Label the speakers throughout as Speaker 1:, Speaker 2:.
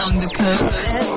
Speaker 1: along the coast.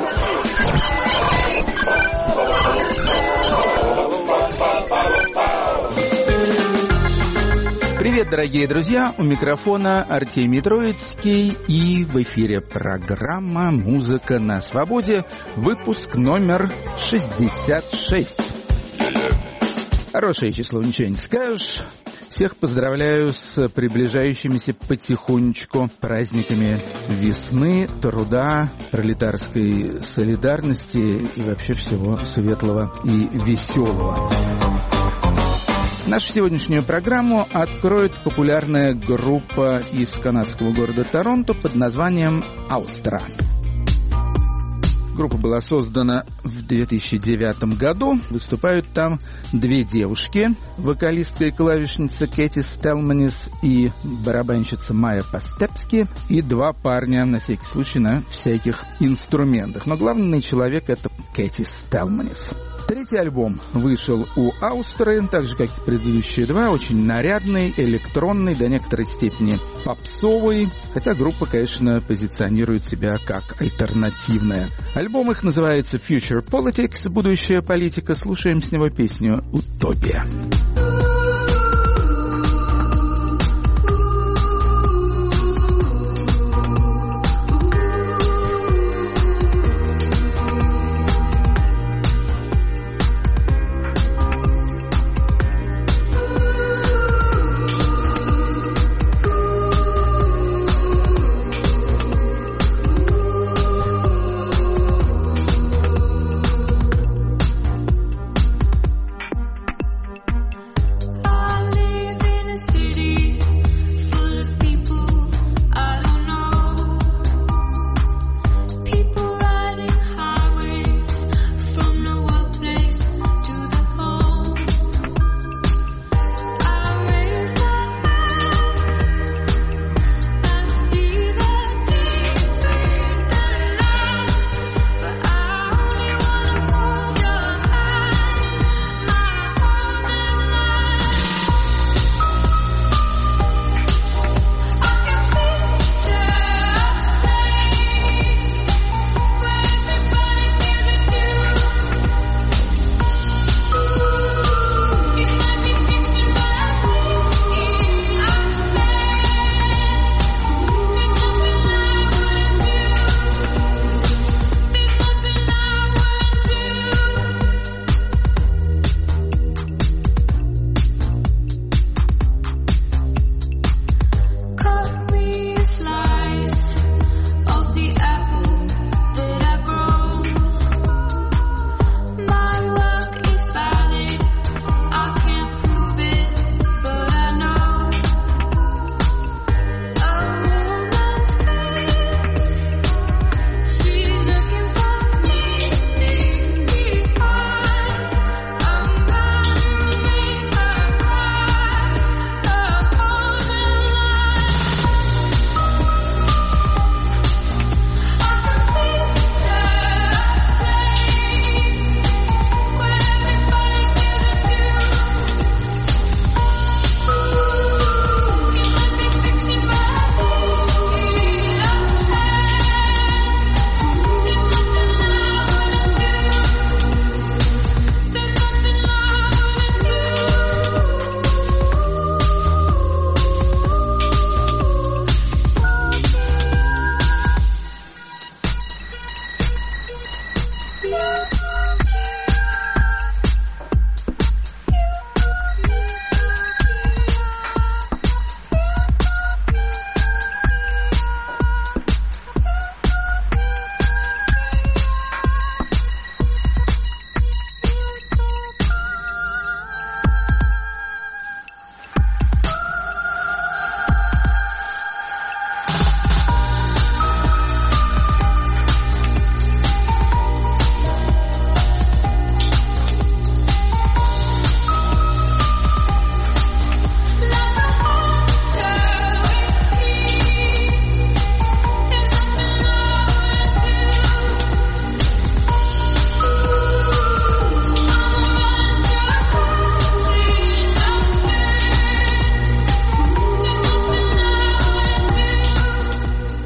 Speaker 2: Привет, дорогие друзья! У микрофона Артемий Троицкий, и в эфире программа «Музыка на свободе», выпуск номер 66. Хорошее число, ничего не скажешь. Всех поздравляю с приближающимися потихонечку праздниками весны, труда, пролетарской солидарности и вообще всего светлого и веселого. Нашу сегодняшнюю программу откроет популярная группа из канадского города Торонто под названием «Аустра». Группа была создана в 2009 году. Выступают там две девушки, вокалистка и клавишница Кэти Стелманис и барабанщица Майя Пастепски, и два парня, на всякий случай, на всяких инструментах. Но главный человек — это Кэти Стелманис. Третий альбом вышел у Аустры, так же, как и предыдущие два, очень нарядный, электронный, до некоторой степени попсовый, хотя группа, конечно, позиционирует себя как альтернативная. Альбом их называется Future Politics, будущая политика. Слушаем с него песню «Утопия».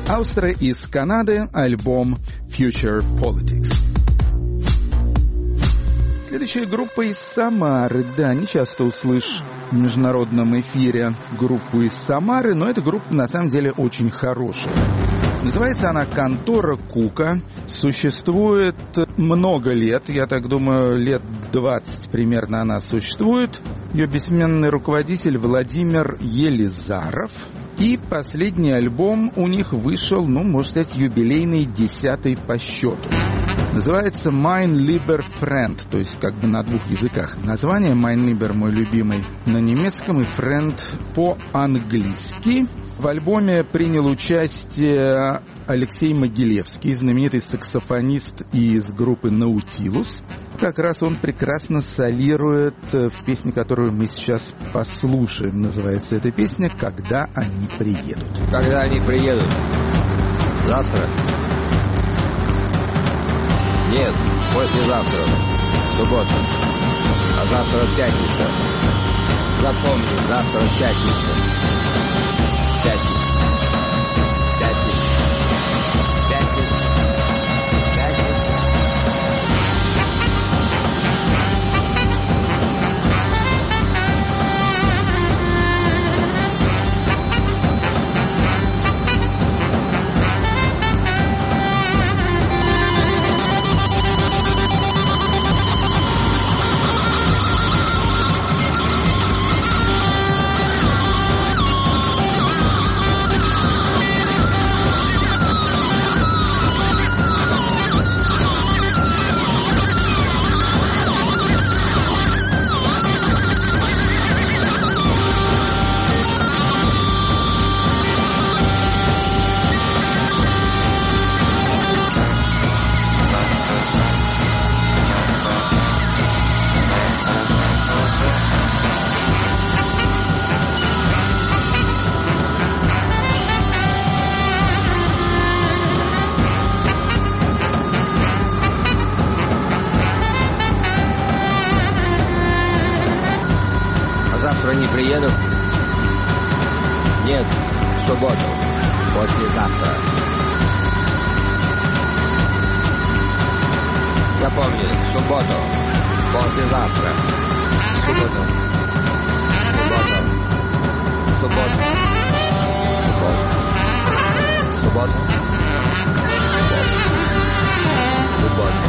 Speaker 2: Аустро из Канады, альбом Future Politics. Следующая группа из Самары. Да, не часто услышишь в международном эфире группу из Самары, но эта группа на самом деле очень хорошая. Называется она «Контора Кука». Существует много лет, я так думаю, лет 20 примерно она существует. Ее бессменный руководитель Владимир Елизаров. И последний альбом у них вышел, можно сказать, юбилейный, 10-й по счету. Называется «Mein lieber Friend», то есть как бы на двух языках. Название «Mein lieber», мой любимый, на немецком, и «Friend» по-английски. В альбоме принял участие Алексей Могилевский, знаменитый саксофонист из группы «Наутилус». Как раз он прекрасно солирует в песне, которую мы сейчас послушаем. Называется эта песня «Когда они приедут».
Speaker 1: Когда они приедут? Завтра? Нет, послезавтра, суббота. А завтра пятница. Запомни, завтра пятница. Пятница. Пятница. Пятница. Не приеду? Нет, в субботу, послезавтра. Запомни, в субботу, послезавтра. Субботу. Субботу. Субботу. Субботу. Субботу.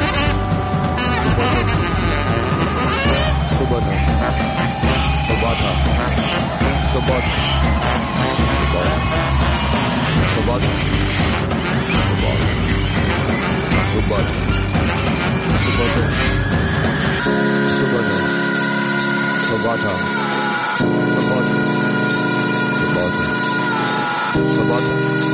Speaker 1: Субботу. Субботу. Суббота. Суббота. Суббота. Суббота. Суббота. Суббота. Суббота. Суббота.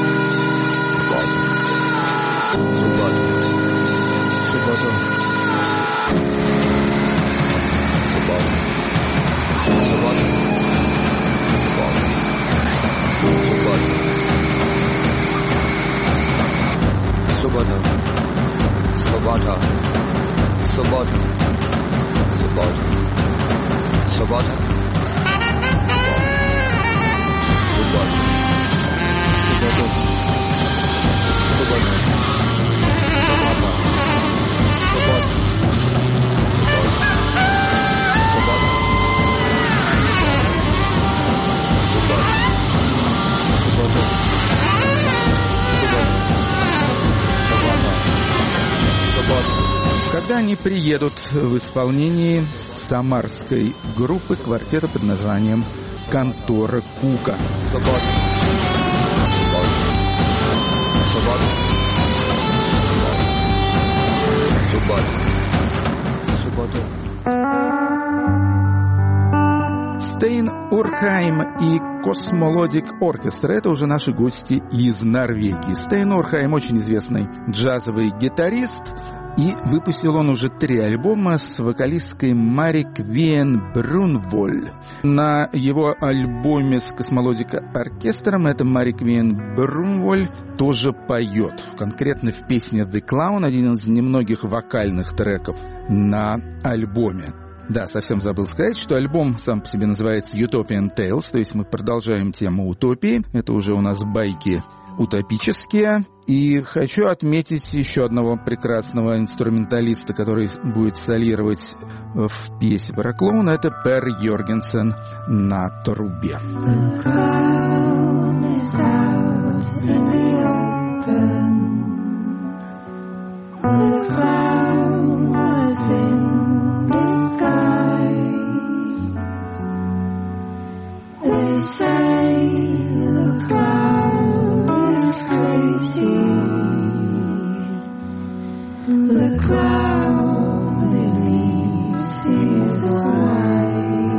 Speaker 2: Когда они приедут в исполнении самарской группы квартета под названием «Контора Кука». Стейн Урхайм и Космолодик Оркестра — это уже наши гости из Норвегии. Стейн Урхайм очень известный джазовый гитарист, и выпустил он уже 3 альбома с вокалисткой Мари Квен Брунволь. На его альбоме с Космолодик Оркестром эта Мари Квен Брунволь тоже поет. Конкретно в песне «The Clown», один из немногих вокальных треков на альбоме. Да, совсем забыл сказать, что альбом сам по себе называется Utopian Tales, то есть мы продолжаем тему утопии. Это уже у нас байки утопические. И хочу отметить еще одного прекрасного инструменталиста, который будет солировать в пьесе про клоуна. Это Пер Йоргенсен на трубе.
Speaker 3: The crown beneath his eyes.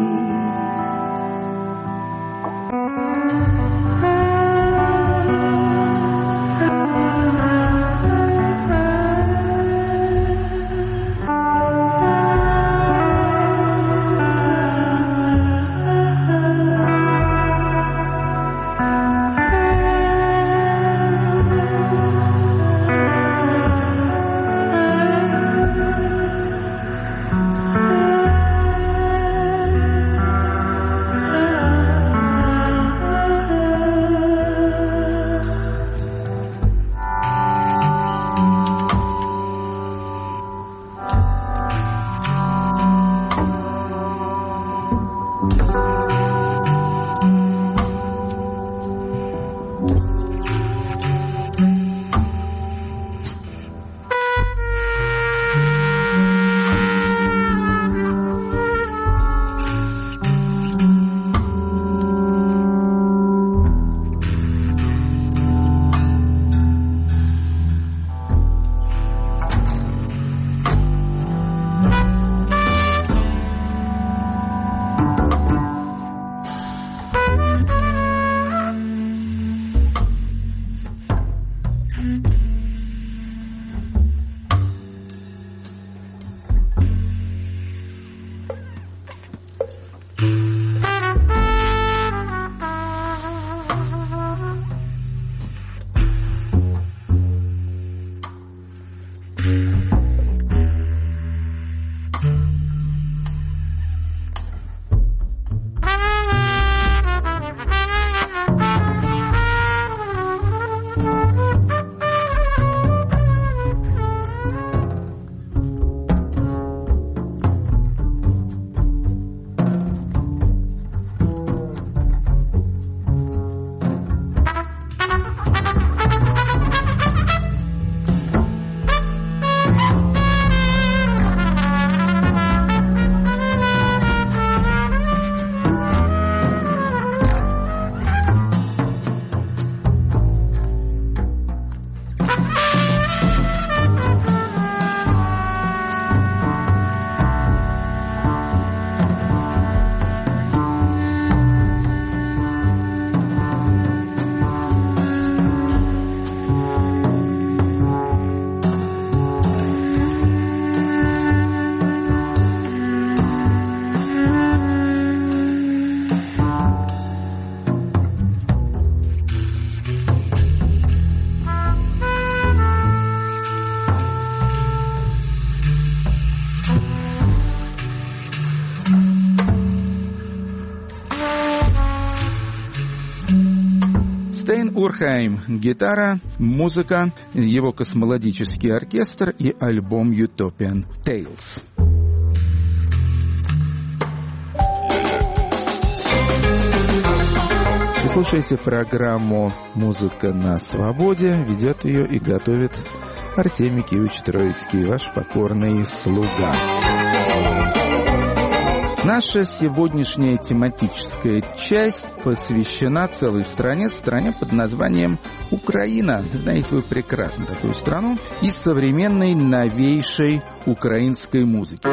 Speaker 2: Стейн Урхайм – гитара, музыка, его космологический оркестр и альбом Utopian Tales. Вы слушаете программу «Музыка на свободе». Ведет ее и готовит Артемий Киевич Троицкий, ваш покорный слуга. Наша сегодняшняя тематическая часть посвящена целой стране под названием Украина. Знаете вы прекрасно такую страну, из современной новейшей украинской музыки.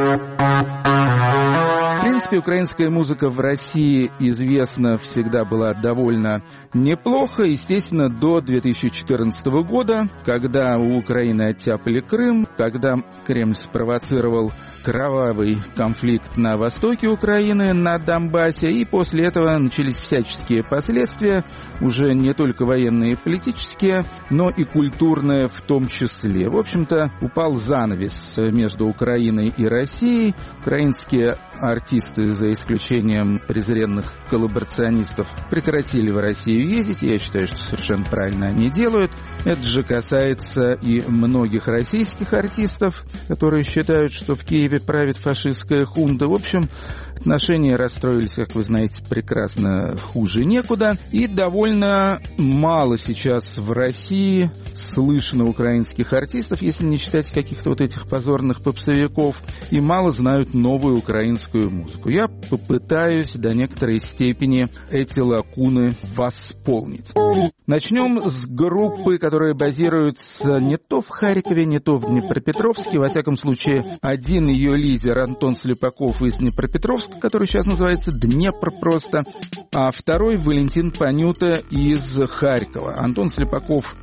Speaker 2: В принципе, украинская музыка в России известна всегда была довольно неплохо, естественно, до 2014 года, когда у Украины оттяпали Крым, когда Кремль спровоцировал кровавый конфликт на востоке Украины, на Донбассе, и после этого начались всяческие последствия, уже не только военные и политические, но и культурные в том числе. В общем-то, упал занавес между Украиной и Россией. Украинские артисты, за исключением презренных коллаборационистов, прекратили в Россию ездить. Я считаю, что совершенно правильно они делают. Это же касается и многих российских артистов, которые считают, что в Киеве правит фашистская хунта. В общем, отношения расстроились, как вы знаете, прекрасно, хуже некуда. И довольно мало сейчас в России слышно украинских артистов, если не считать каких-то вот этих позорных попсовиков, и мало знают новую украинскую музыку. Я попытаюсь до некоторой степени эти лакуны восполнить. Начнем с группы, которая базируется не то в Харькове, не то в Днепропетровске. Во всяком случае, один ее лидер Антон Слепаков из Днепропетровска, который сейчас называется Днепр просто, а второй Валентин Панюта из Харькова. Антон Слепаков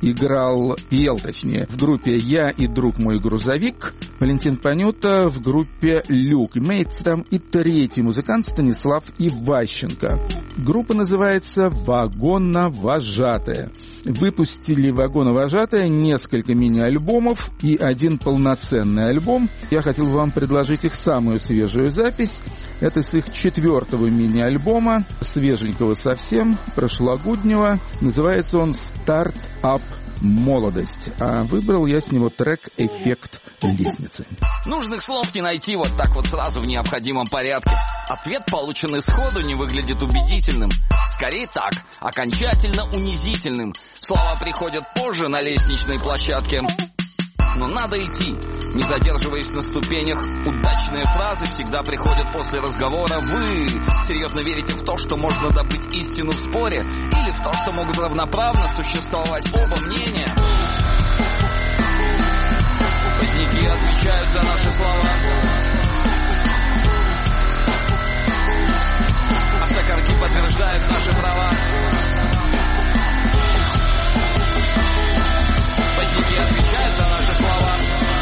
Speaker 2: пел в группе «Я и друг мой грузовик», Валентин Панюта в группе «Люк». Имеется там и третий музыкант Станислав Иващенко. Группа называется «Вагоновожатая». Выпустили «Вагоновожатая» несколько мини-альбомов и один полноценный альбом. Я хотел вам предложить их самую свежую запись. Это с их 4-го мини-альбома, свеженького совсем, прошлогоднего. Называется он «Старт-ап молодость». А выбрал я с него трек «Эффект лестницы».
Speaker 4: Нужных слов не найти вот так вот сразу в необходимом порядке. Ответ, полученный сходу, не выглядит убедительным. Скорее так, окончательно унизительным. Слова приходят позже на лестничной площадке. Но надо идти, не задерживаясь на ступенях. Удачные фразы всегда приходят после разговора. Вы серьезно верите в то, что можно добыть истину в споре? Или в то, что могут равноправно существовать оба мнения? Поздняки отвечают за наши слова, а сокорки подтверждают наши права. Поздняки отвечают за наши слова,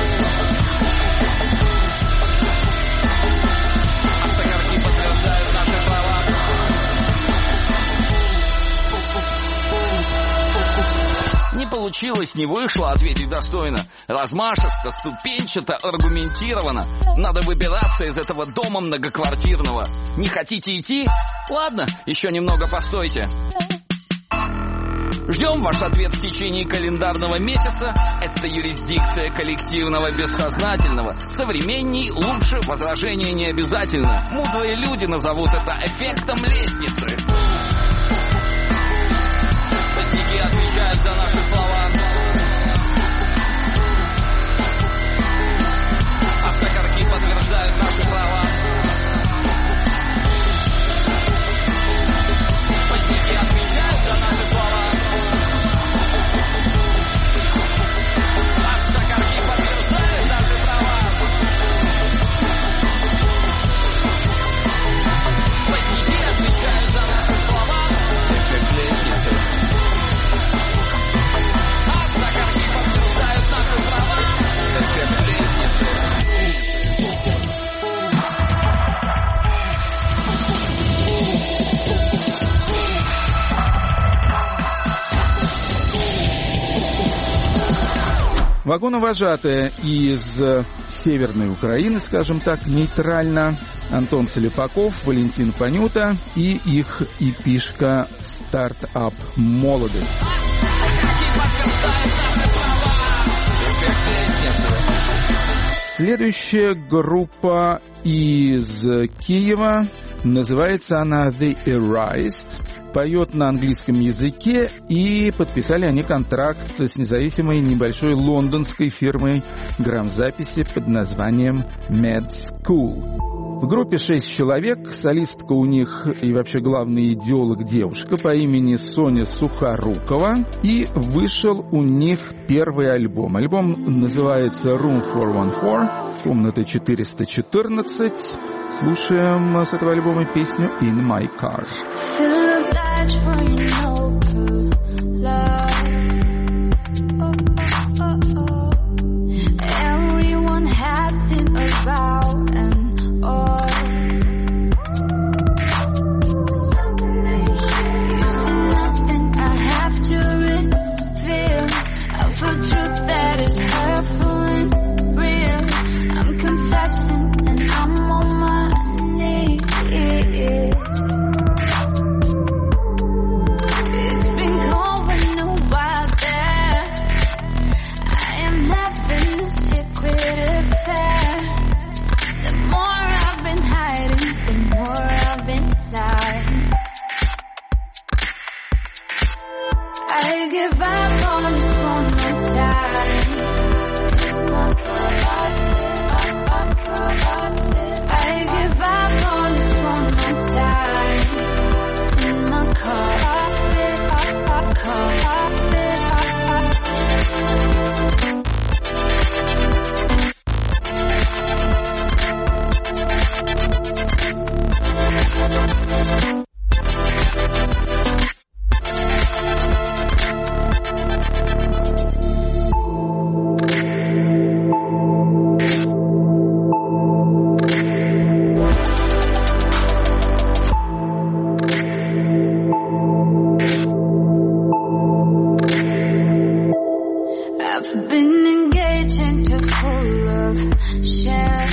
Speaker 4: а сокорки подтверждают наши права. Не получилось, не вышло ответить достойно. Размашисто, ступенчато, аргументированно. Надо выбираться из этого дома многоквартирного. Не хотите идти? Ладно, еще немного постойте. Ждем ваш ответ в течение календарного месяца. Это юрисдикция коллективного бессознательного. Современней, лучше, возражения не обязательно. Мудрые люди назовут это эффектом лестницы. Поздняки отвечают за наши слова, а сокорки подтверждают наши права. Поздняки отвечают за наши слова, а сокорки подтверждают наши права. Поздняки отвечают за наши слова. Эффект лестницы. А сокорки подтверждают наши права. Эффект лестницы.
Speaker 2: Вагоновожатая из Северной Украины, скажем так, нейтрально. Антон Слепаков, Валентин Панюта и их эпишка «Стартап молодость». Следующая группа из Киева. Называется она The Erased. Поет на английском языке, и подписали они контракт с независимой небольшой лондонской фирмой грамзаписи под названием Med School. В группе 6 человек, солистка у них и вообще главный идеолог девушка по имени Соня Сухорукова, и вышел у них первый альбом. Альбом называется Room 414, комната 414. Слушаем с этого альбома песню In My Car.
Speaker 3: Everyone has it about a truth that is hurtful and real. I'm confessing and I'm on my knees. It's been going a while there. I am having a secret affair. The more I've been hiding, the more I've been lying. I give up on this one more time. I give up on this one more time. In my car, I've been engaging to full of shit.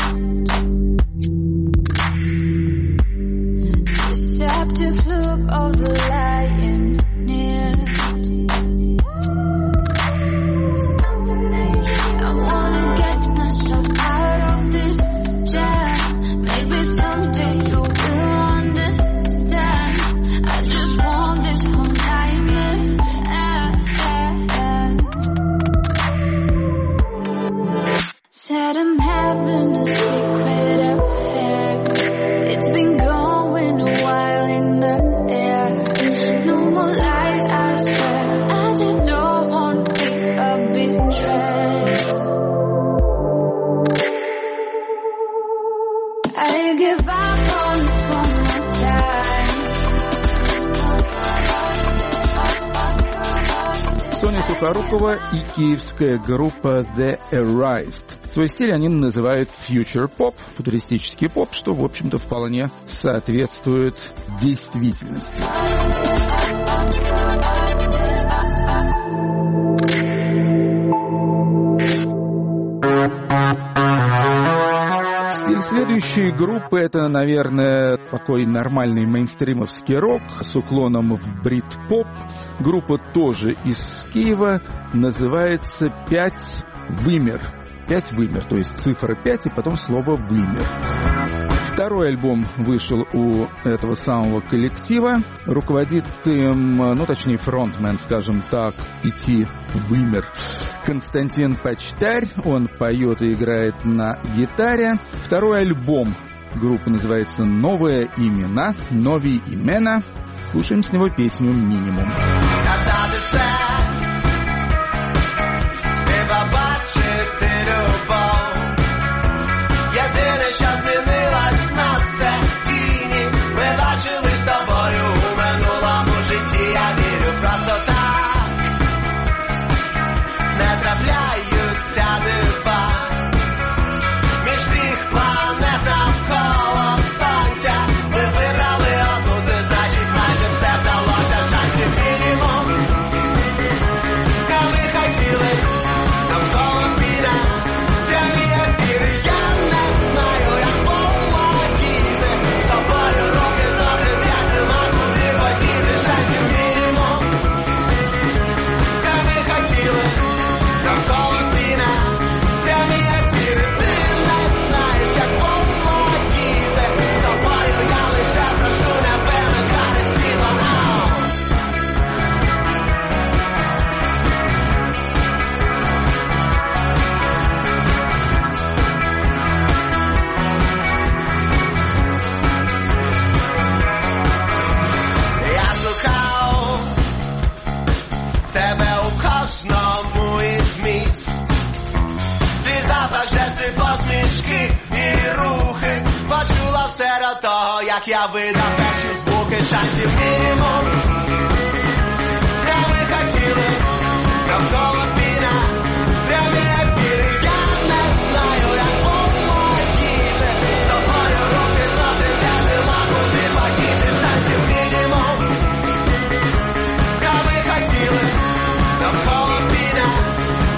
Speaker 3: Deceptive loop of the lying near. I wanna get myself out of this jam. Maybe someday you will understand. I just want this whole nightmare to end. Said I'm having a secret affair. It's been going a while in the air. No more lies, I swear. I just don't want to be a betrayal. I give up on this one more time.
Speaker 2: Соня Сухорукова и киевская группа The Erased. Свой стиль они называют future pop, футуристический поп, что, в общем-то, вполне соответствует действительности. Стиль следующей группы — это, наверное, такой нормальный мейнстримовский рок с уклоном в брит-поп. Группа тоже из Киева, называется «Пять вымер». 5 вымер, то есть цифра 5 и потом слово вымер. Второй альбом вышел у этого самого коллектива. Руководит им, точнее фронтмен, скажем так, «Пяти вымер», Константин Почтарь. Он поет и играет на гитаре. Второй альбом группы называется «Новые имена», «Нові імена». Слушаем с него песню «Минимум».
Speaker 5: Що змінилась на сцені, ми бачили з тобою у минулому житті. Я вірю просто так, не трапляються дива. Між всіх планет навколо сонця ми вибрали одну, це значить майже все вдалося. Шансів мінімум, а ми хотіли навколо війна. Прямі ефіри, я не знаю, як володіти. З тобою руки добре, я нема куди водіти. Шансів мінімум, а ми хотіли навколо війна. Прямі ефіри, ти не знаєш, як володіти. З тобою я лише прошу, не вимикати світло. Я шукав тебе у кожному із місць. Твій запах, жести, посмішки і рухи. Почула все до того, як я видав перші звуки. Шансів мінімум, а ми хотіли навколо війна. Прямі ефіри, я не знаю, як володіти. З тобою руки носить, я нема куди подіти. Шансів мінімум, а ми хотіли навколо війна.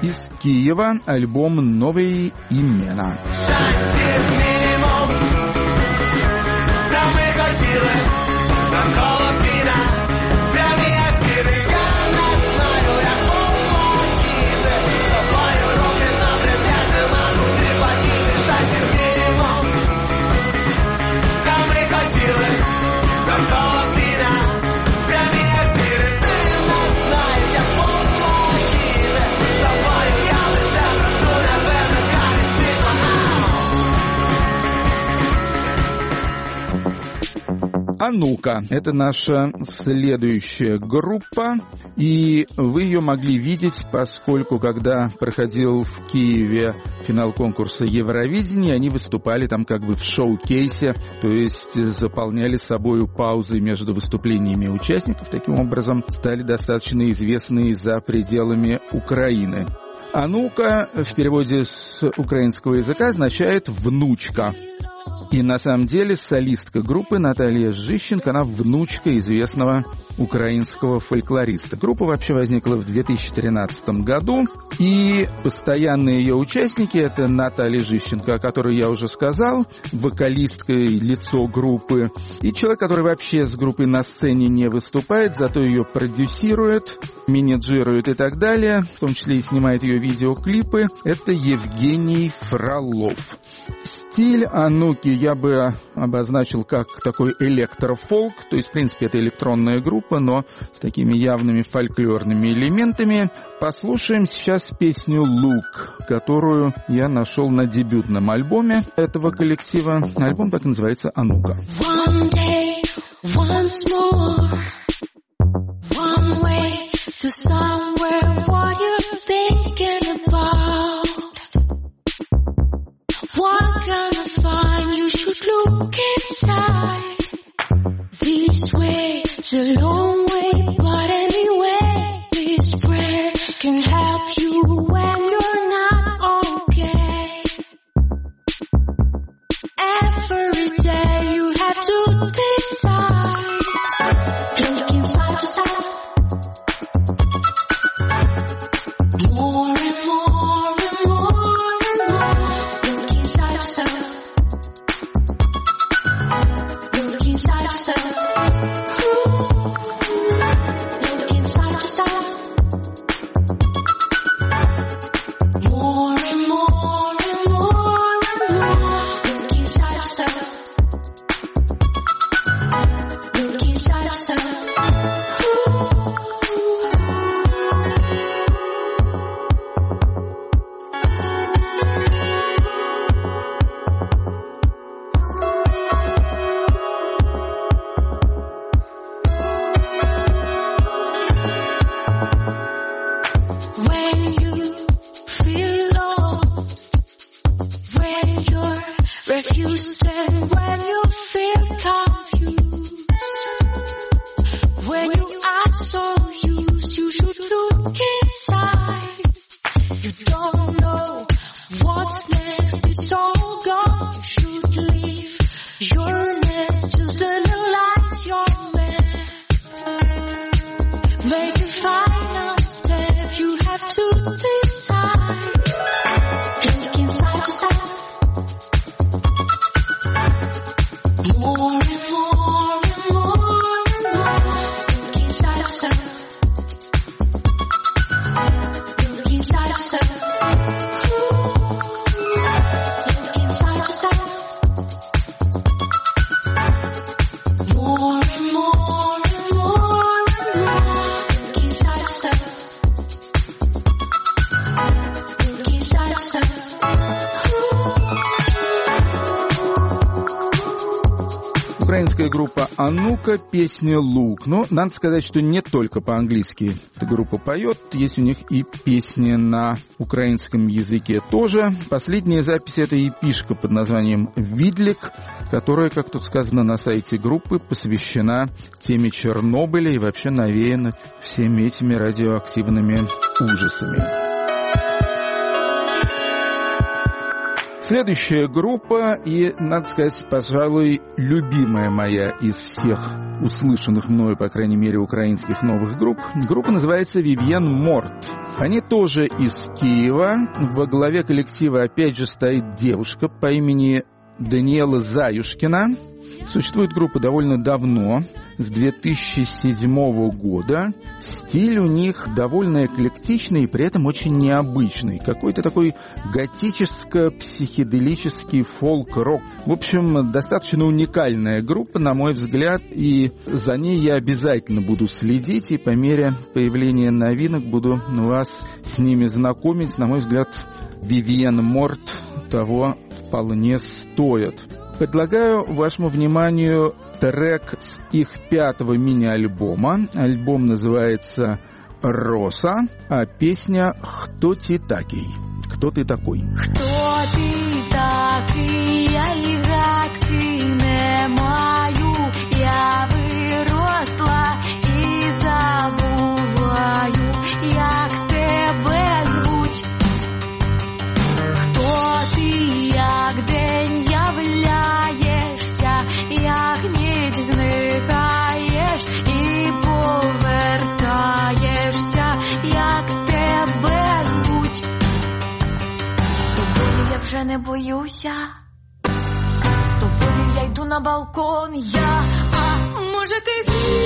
Speaker 2: из Киева, альбом «Новые имена».
Speaker 5: Шансів мінімум, та ми хотіли навколо війна, прямі ефіри, я не знаю, як полетіти, з тобою руки напрямця, нема куди подіти. Шансів мінімум, та ми хотіли навколо війна, прямі ефіри, ти не знаєш, як полетіти, з тобою я лише прошу тебе, нехай світла.
Speaker 2: А ну-ка, это наша следующая группа, и вы ее могли видеть, поскольку когда проходил в Киеве финал конкурса Евровидения, они выступали там как бы в шоу-кейсе, то есть заполняли собою паузы между выступлениями участников, таким образом стали достаточно известны за пределами Украины. А ну-ка в переводе с украинского языка означает «внучка». И на самом деле солистка группы Наталья Жищенко, она внучка известного украинского фольклориста. Группа вообще возникла в 2013 году, и постоянные ее участники — это Наталья Жищенко, о которой я уже сказал, вокалистка и лицо группы, и человек, который вообще с группой на сцене не выступает, зато ее продюсирует, менеджирует и так далее, в том числе и снимает ее видеоклипы, это Евгений Фролов. Стиль «А-ну-ки» я бы обозначил как такой электрофолк, то есть, в принципе, это электронная группа, но с такими явными фольклорными элементами. Послушаем сейчас песню «Лук», которую я нашел на дебютном альбоме этого коллектива. Альбом так и называется «А-ну-ка».
Speaker 6: One day, once more, one way to somewhere, what you're thinking about. What kind of fun you should look inside. This way is a long way, but anyway, this prayer can help you when you're not okay. Every day you have to decide. Look inside yourself. More and more and more and more. Look inside yourself. Look inside yourself. Ooh. Look inside yourself. More and more and more and more. Look inside yourself. Look inside yourself. Ooh. When you feel lost, when you're refused and when you feel confused, when you are so used, you should look inside. You don't know what's next, it's all gone. You should leave your nest, just analyze your mess. Make a final step, you have to decide. Look inside yourself. More and more and more and more. Look inside yourself. Look inside yourself. Ooh. Look inside yourself. More and more and more and more. Look inside yourself. Look inside yourself.
Speaker 2: Украинская группа «А ну-ка», песня «Лук». Но надо сказать, что не только по-английски эта группа поет, есть у них и песни на украинском языке тоже. Последняя запись — это эпишка под названием «Видлик», которая, как тут сказано на сайте группы, посвящена теме Чернобыля и вообще навеяна всеми этими радиоактивными ужасами. Следующая группа, и, надо сказать, пожалуй, любимая моя из всех услышанных мною, по крайней мере, украинских новых групп. Группа называется «Вивьен Морт». Они тоже из Киева. Во главе коллектива опять же стоит девушка по имени Даниэла Заюшкина. Существует группа довольно давно, с 2007 года. Стиль у них довольно эклектичный и при этом очень необычный. Какой-то такой готическо-психоделический фолк-рок. В общем, достаточно уникальная группа, на мой взгляд, и за ней я обязательно буду следить, и по мере появления новинок буду вас с ними знакомить. На мой взгляд, Vivienne Mort того вполне стоит. Предлагаю вашему вниманию трек с их 5-го мини-альбома. Альбом называется «Роса», а песня «Кто ти такий?» «Кто ты такой?»
Speaker 6: Хто ти такий, я і гадки не маю, я виросла і забуваю, як тебе звуть. Хто ти, як день являєшся, як ніч зникаєш і повертаєшся, як тебе звуть. Тобою я вже не боюся, тобою я йду на балкон, може ти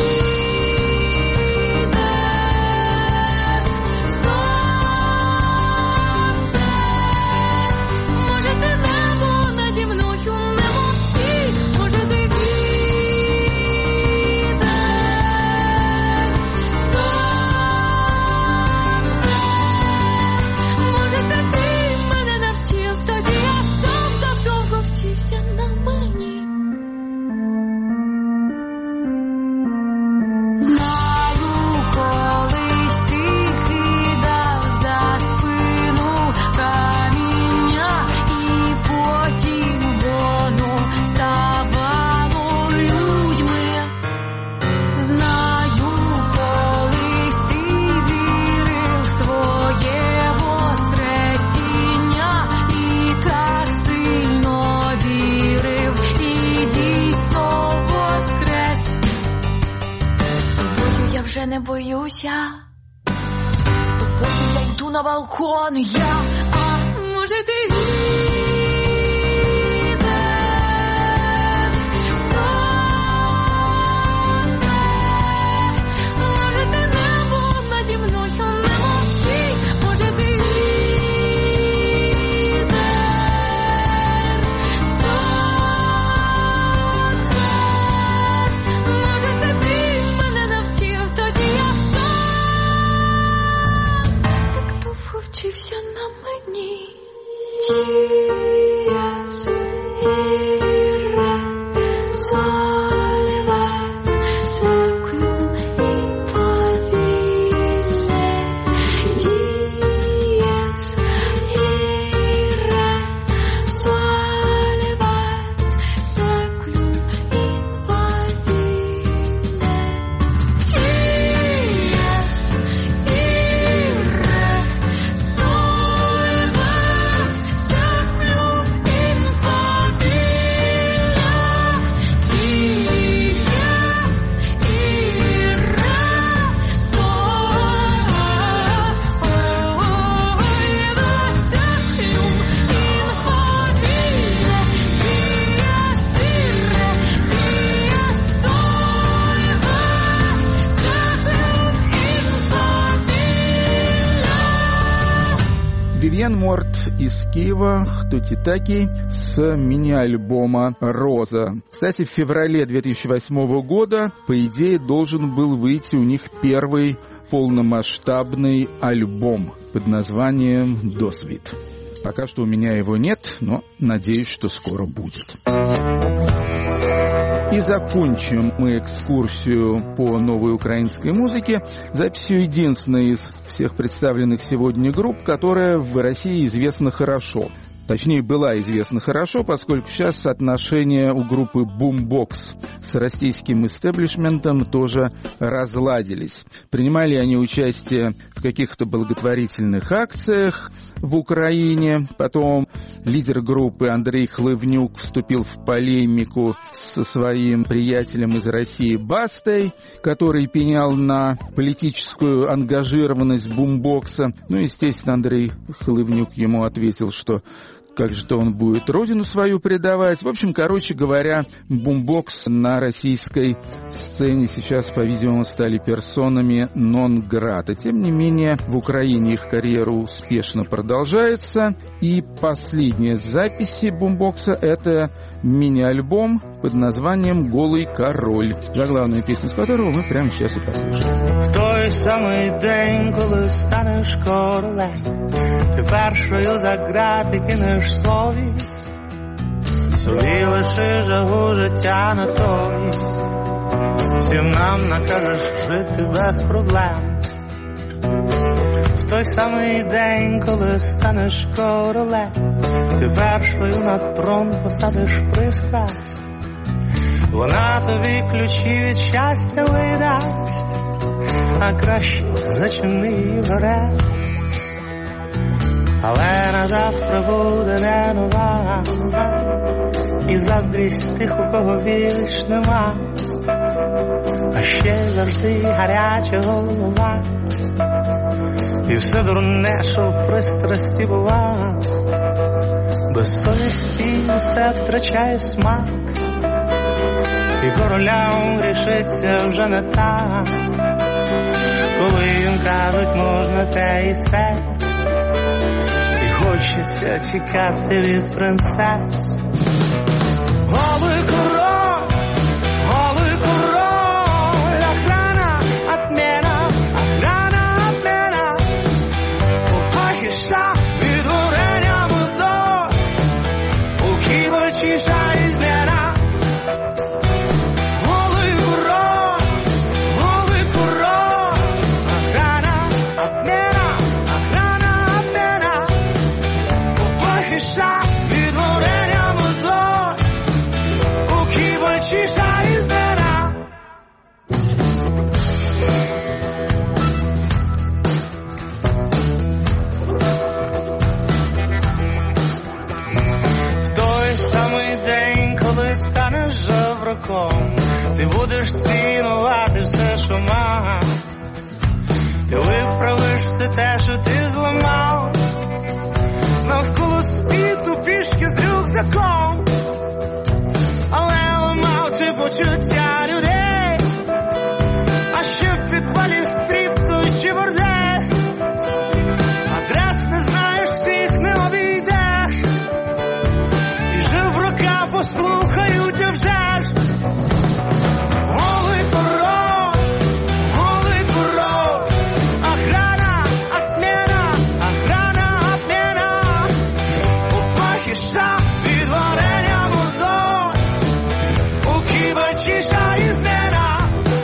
Speaker 6: не боюся, тобою я йду на балкон, може ти
Speaker 2: Vivienne Mort из Киева, «Кто ти такий», с мини-альбома «Роза». Кстати, в феврале 2008 года, по идее, должен был выйти у них первый полномасштабный альбом под названием «Досвид». Пока что у меня его нет, но надеюсь, что скоро будет. И закончим мы экскурсию по новой украинской музыке записью единственной из всех представленных сегодня групп, которая в России известна хорошо. Точнее, была известна хорошо, поскольку сейчас отношения у группы Boombox с российским истеблишментом тоже разладились. Принимали они участие в каких-то благотворительных акциях, в Украине. Потом лидер группы Андрей Хлывнюк вступил в полемику со своим приятелем из России Бастой, который пенял на политическую ангажированность бумбокса. Ну, естественно, Андрей Хлывнюк ему ответил, что как же-то он будет родину свою предавать. В общем, короче говоря, бумбокс на российской сцене сейчас, по-видимому, стали персонами нон-грата. Тем не менее, в Украине их карьера успешно продолжается. И последняя запись бумбокса — это мини-альбом под названием «Голый король», заглавную песню с которого мы прямо сейчас и послушаем.
Speaker 7: В той самий день, коли станеш королем, ти першою за грати кинеш совість, собі лиши жагу життя натомість, всім нам накажеш жити без проблем. В той самий день, коли станеш королем, ти першою на трон посадиш пристрасть, вона тобі ключі від щастя видасть, а краще зачини її вперед. Але на завтра буде не нова, і заздрість тих, у кого більш нема, а ще завжди гаряча голова, і все дурне, що в пристрасті бува, без совісті все втрачає смак, і королям рішиться вже не так, коли їм кажуть можна те і все, і хочеться тікати від принцес. Голий король, охрана отмена, у пахіша від горення музор, у ківочіша і зміна. Голий король, охрана отмена, у пахіша від горення музор, у ківочіша і зміна. В той самий день, коли станеш жебраком, ти будеш цінувати все, що мав, ти виправиш все те, що ти зламав, навколо світу пішки з рюкзаком, але ламав ти почуття людей, а ще в підвалі стріпту чи бордель, адрес не знаєш, всіх не обійдеш, і жебрака послухають, а вже ж. Голий король, охрана отмена, у пахіша від варення музор, у ківочіша і зміна.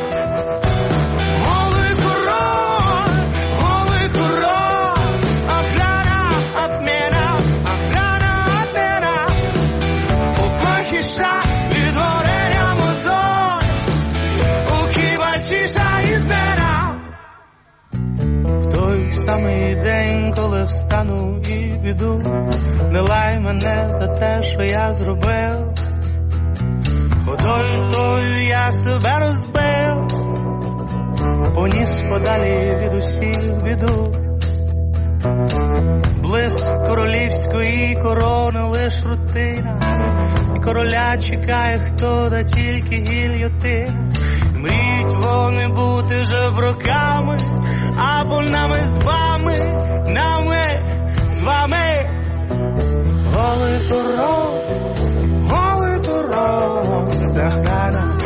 Speaker 7: Голий король, охрана отмена, у пахіша від варення музор, у ківочіша і зміна. В той самий день, коли встану і піду, не лай мене за те, що я зробив, ходою тою я себе розбив, поніс подалі від усіх біду. Блиск королівської корони лиш рутина, і короля чекає хто, да тільки гільйотина. Мріють вони бути жебраками, або нами з вами, з вами. Голий король, охрана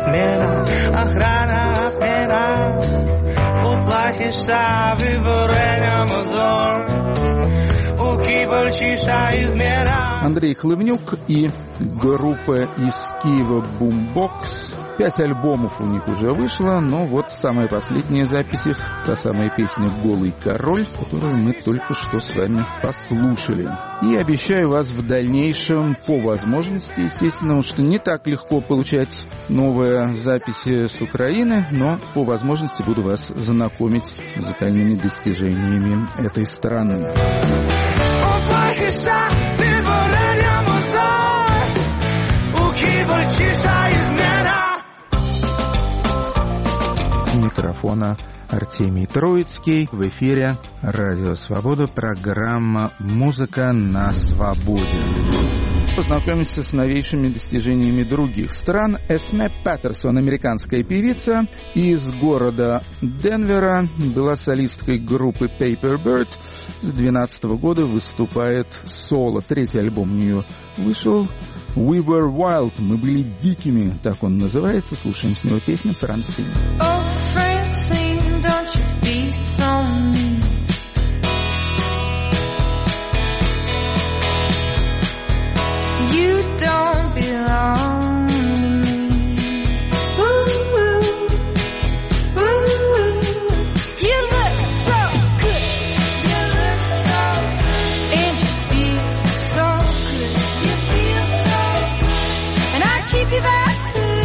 Speaker 7: отмена, у плахіша від варення музор, у ківочіша і зміна.
Speaker 2: Андрей Хлывнюк и группа из Киева «Бумбокс». 5 альбомов у них уже вышло, но вот самая последняя запись их, та самая песня «Голый король», которую мы только что с вами послушали. И обещаю вас в дальнейшем, по возможности, естественно, что не так легко получать новые записи с Украины, но по возможности буду вас знакомить с музыкальными достижениями этой страны. микрофона Артемий Троицкий. В эфире Радио Свобода, программа «Музыка на свободе». Познакомимся с новейшими достижениями других стран. Эсме Паттерсон, американская певица из города Денвера, была солисткой группы Paper Bird. С 2012 года выступает соло. 3-й альбом у нее вышел. We Were Wild, мы были дикими, так он называется. Слушаем с него песню «Франсин».
Speaker 6: Oh, Francine, don't you be so mean. You don't belong to me. Ooh, ooh, ooh. You look so good. You look so good. And you feel so good. You feel so good. And I keep you back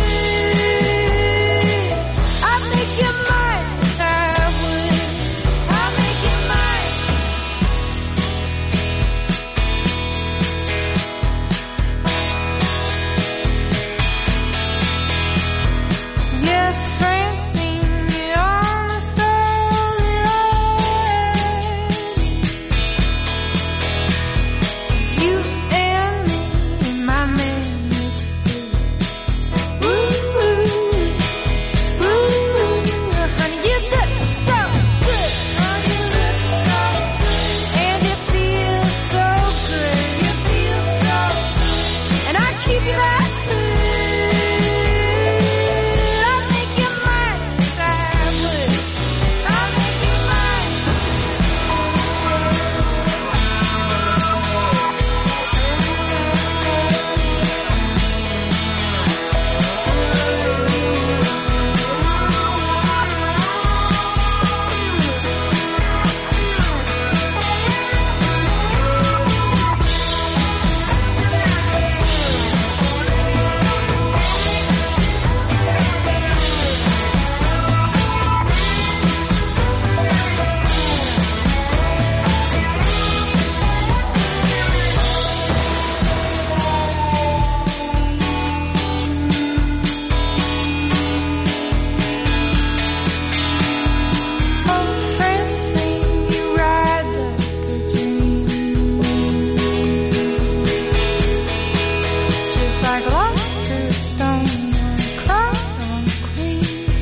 Speaker 6: good. I'll make you mine, yes I would. I'll make you mine. Yeah, Francine, you almost stole it already. You and me in my man next door. Ooh, ooh, honey, you look so good. Oh, you look so good. And you feel so good. You feel so good. And I keep you that good. I'll make you mine, yes I would. I'll make you mine. Oh, Francine, you ride like a dream. Just like Walter Stone on Crown Queen.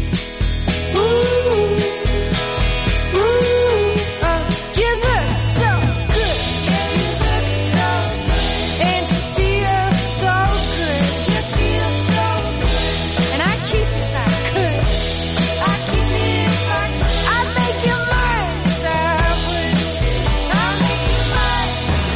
Speaker 6: Ooh, you look so good. Yeah, you look so good. And you feel so good. You feel so good. And I keep it like good. I keep it like I'll make you mine, yes I would. I'll make you mine.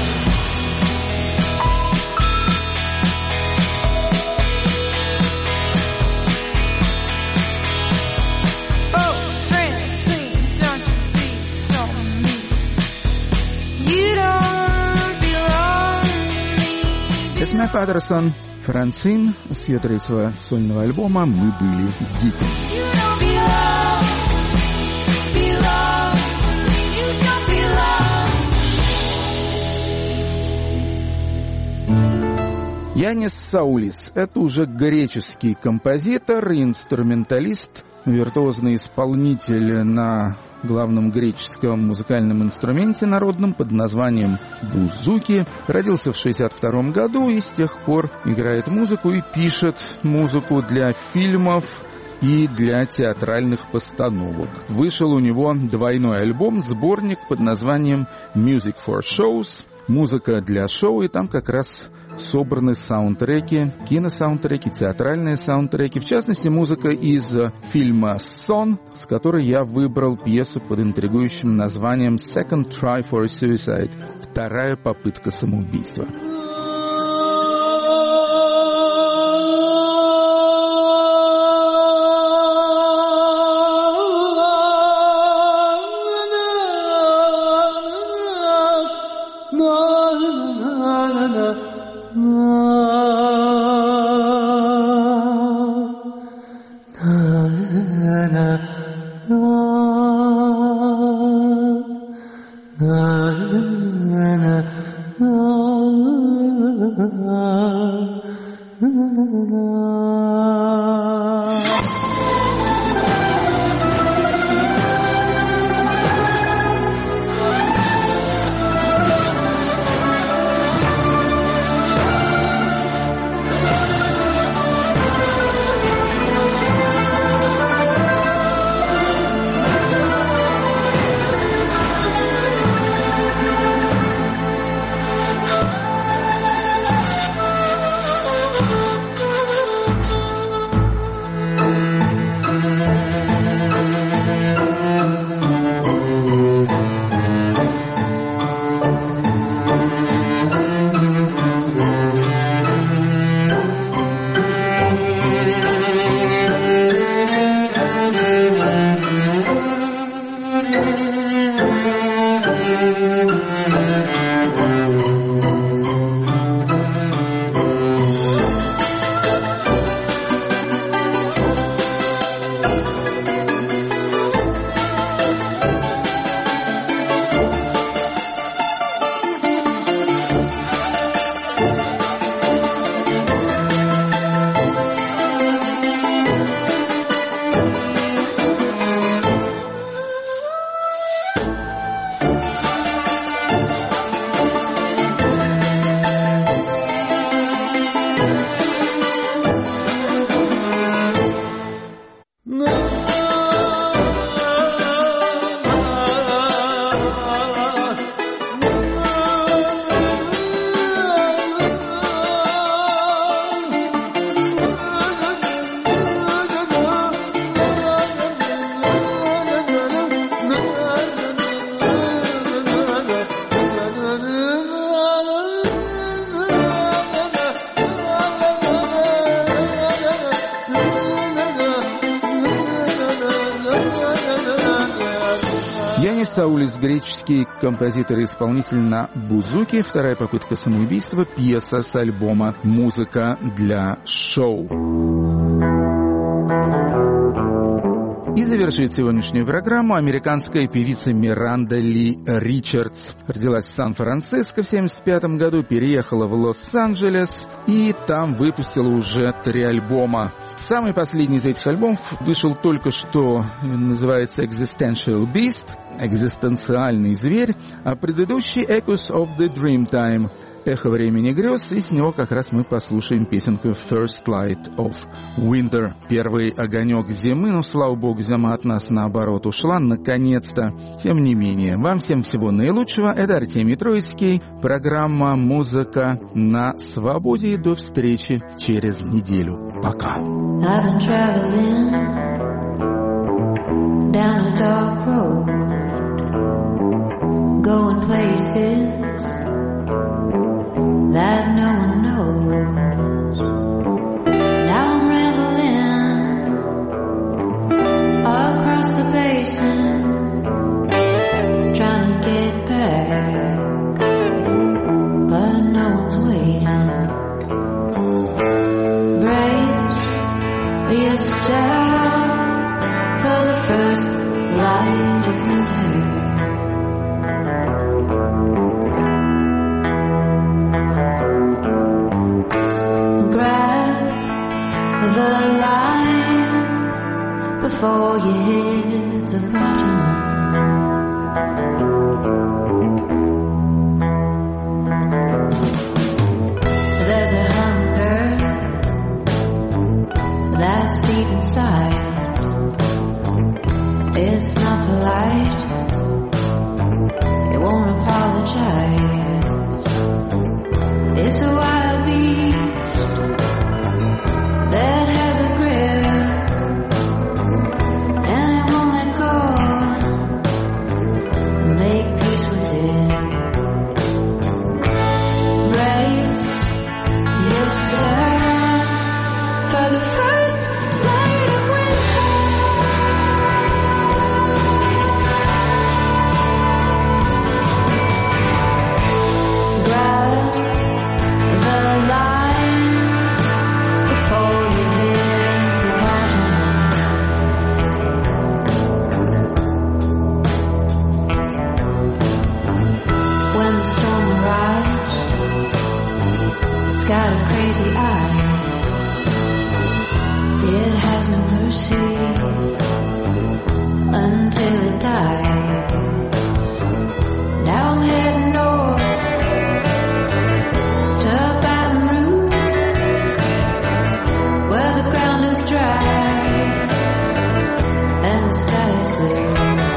Speaker 6: Oh, Francine, don't you be so mean. You don't belong to me.
Speaker 2: Эсме Паттерсон, «Франсин» с ее 3-го сольного альбома «Мы были дикими».
Speaker 6: You don't belong to me. You don't belong.
Speaker 2: Янис Саулис – это уже греческий композитор, инструменталист, виртуозный исполнитель на главном греческом музыкальном инструменте народном под названием бузуки. Родился в 1962 году и с тех пор играет музыку и пишет музыку для фильмов и для театральных постановок. Вышел у него 2-й альбом, сборник под названием «Music for Shows», музыка для шоу, и там как раз собраны саундтреки, киносаундтреки, театральные саундтреки, в частности, музыка из фильма «Сон», с которой я выбрал пьесу под интригующим названием «Second Try for Suicide» — «Вторая попытка самоубийства». Митсаулис, греческий композитор и исполнитель на бузуке. Вторая попытка самоубийства, пьеса с альбома «Музыка для шоу». И завершит сегодняшнюю программу американская певица Миранда Ли Ричардс. Родилась в Сан-Франциско в 1975 году, переехала в Лос-Анджелес и там выпустила уже 3 альбома. Самый последний из этих альбомов вышел только что, называется «Existential Beast», «Экзистенциальный зверь», а предыдущий «Echoes of the Dreamtime», «Эхо времени грез», и с него как раз мы послушаем песенку «First Light of Winter», первый огонек зимы, но, слава богу, зима от нас наоборот ушла, наконец-то. Тем не менее, вам всем всего наилучшего. Это Артемий Троицкий, программа «Музыка на свободе», и до встречи через неделю. Пока.
Speaker 6: That no one knows. Now I'm rambling across the basin, trying to get back, but no one's waiting. Brace yourself for the first light of the day. The line before you hit the bottom. There's a hunger that's deep inside. It's not polite. It won't apologize. It's a wild beast that has a grip, and it won't let go. Make peace with it. Brace yourself for the first light of winter. Grab the line before you hit the bottom. When the storm arrives, it's got a crazy eye. It has no mercy until it dies. Now I'm heading north to Baton Rouge, where the ground is dry and the sky is clear.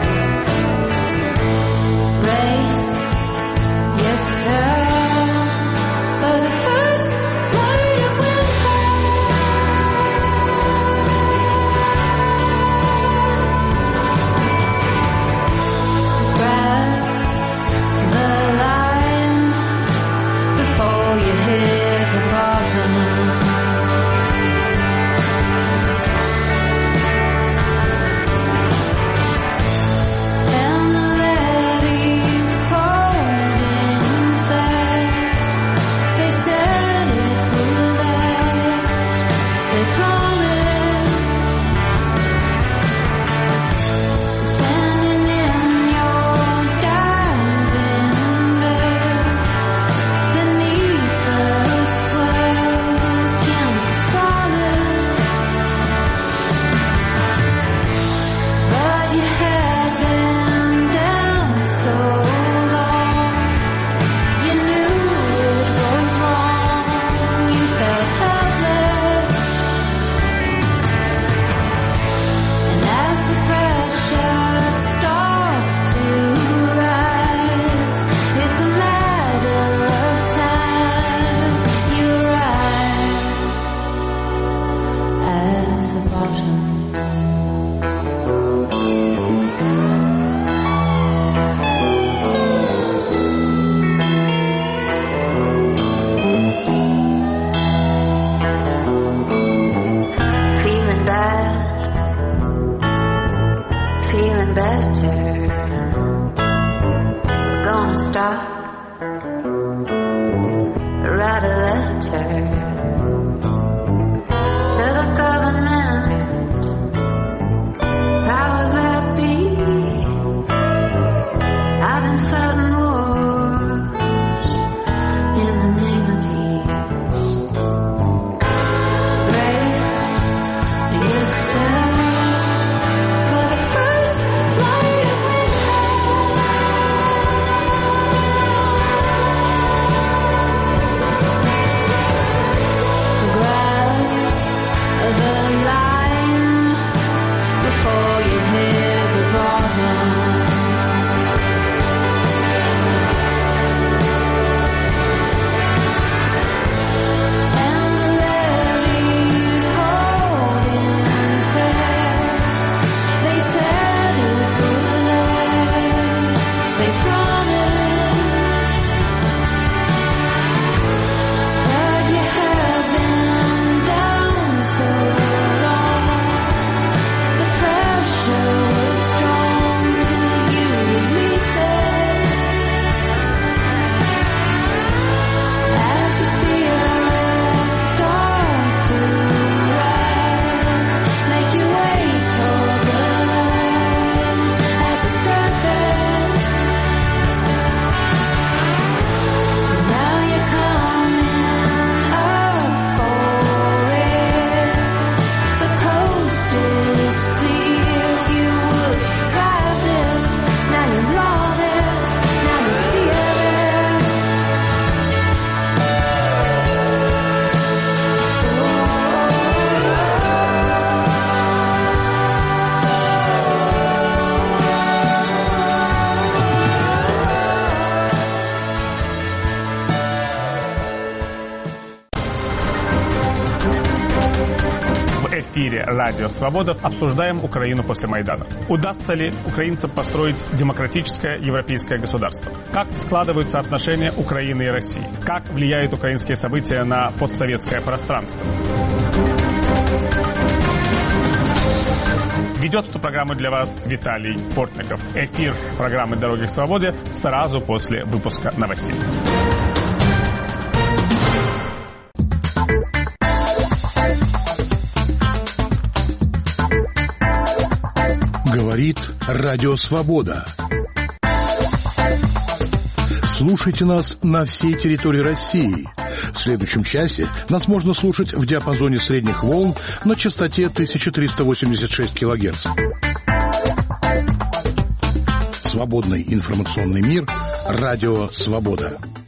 Speaker 6: Brace yourself for the first light of winter.
Speaker 8: В эфире «Радио Свобода» обсуждаем Украину после Майдана. Удастся ли украинцам построить демократическое европейское государство? Как складываются отношения Украины и России? Как влияют украинские события на постсоветское пространство? Ведет эту программу для вас Виталий Портников. Эфир программы «Дороги к свободе» сразу после выпуска новостей.
Speaker 9: Говорит Радио Свобода. Слушайте нас на всей территории России. В следующем часе нас можно слушать в диапазоне средних волн на частоте 1386 кГц. Свободный информационный мир. Радио Свобода.